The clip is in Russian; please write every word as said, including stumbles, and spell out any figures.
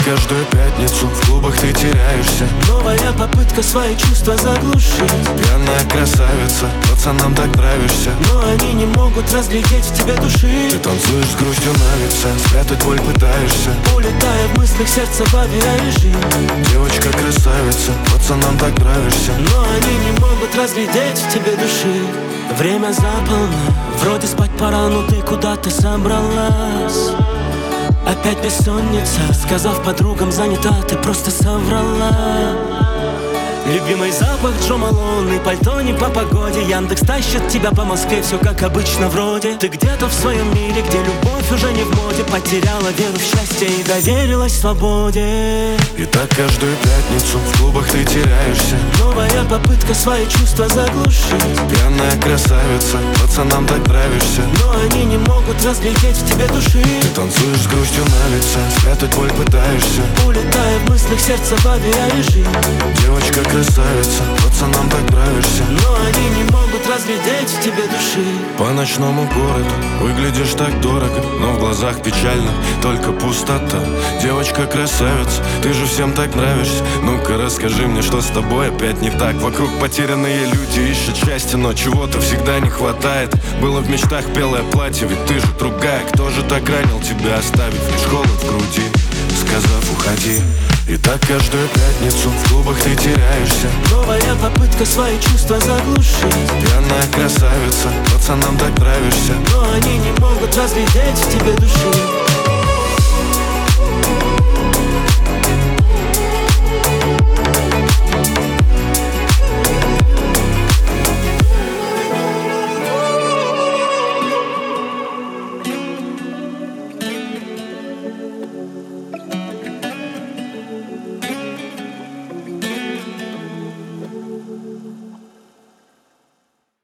каждую пятницу в клубах ты теряешься. Новая попытка свои чувства заглушить. Пьяная красавица, пацанам так нравишься, но они не могут разглядеть в тебе души. Ты танцуешь с грустью на лице, спрятать боль пытаешься, улетая в мыслях сердца в авиарежим. Девочка красавица, пацанам так нравишься, но они не могут разглядеть в тебе души. Время за полночь, вроде спать пора, но ты куда-то собралась. Опять бессонница, сказав подругам занята, ты просто соврала. Любимый запах Джо Малон и пальто не по погоде. Яндекс тащит тебя по Москве, все как обычно вроде. Ты где-то в своем мире, где любовь уже не в моде. Потеряла веру в счастье и доверилась свободе. И так каждую пятницу в клубах ты теряешься. Новая попытка свои чувства заглушить. Пьяная красавица, пацанам так нравишься, но они не могут разглядеть в тебе души. Ты танцуешь с грустью на лице, спрятать боль пытаешься, улетая в мыслях сердца в авиарежим. Девочка красавица, пацанам так нравишься, но они не могут разглядеть в тебе души. По ночному городу выглядишь так дорого, но в глазах печально, только пустота. Девочка красавица, ты же всем так нравишься. Ну-ка расскажи мне, что с тобой опять не так. Вокруг потерянные люди ищут счастье, но чего-то всегда не хватает. Было в мечтах белое платье, ведь ты же другая. Кто же так ранил тебя, оставив лишь холод в груди, сказав уходи. И так каждую пятницу в клубах ты теряешься. Новая попытка свои чувства заглушить. Пьяная красавица, пацанам так нравишься, но они не могут разглядеть в тебе души.